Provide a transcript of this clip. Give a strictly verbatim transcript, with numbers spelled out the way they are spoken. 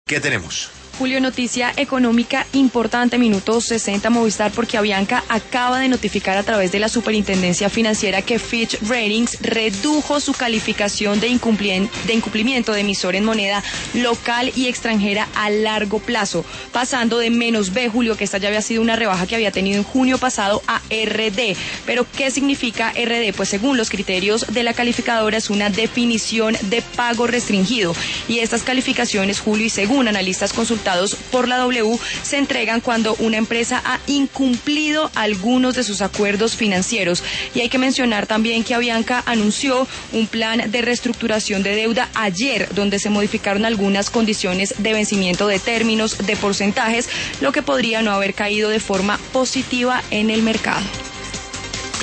¿Qué tenemos? Julio, noticia económica importante, minuto sesenta Movistar, porque Avianca acaba de notificar a través de la Superintendencia Financiera que Fitch Ratings redujo su calificación de incumplimiento, de incumplimiento de emisor en moneda local y extranjera a largo plazo, pasando de menos B, Julio, que esta ya había sido una rebaja que había tenido en junio pasado, a R D. Pero, ¿qué significa R D? Pues según los criterios de la calificadora es una definición de pago restringido, y estas calificaciones, Julio, y según analistas consultados por la W, se entregan cuando una empresa ha incumplido algunos de sus acuerdos financieros. Y hay que mencionar también que Avianca anunció un plan de reestructuración de deuda ayer, donde se modificaron algunas condiciones de vencimiento de términos, de porcentajes, lo que podría no haber caído de forma positiva en el mercado.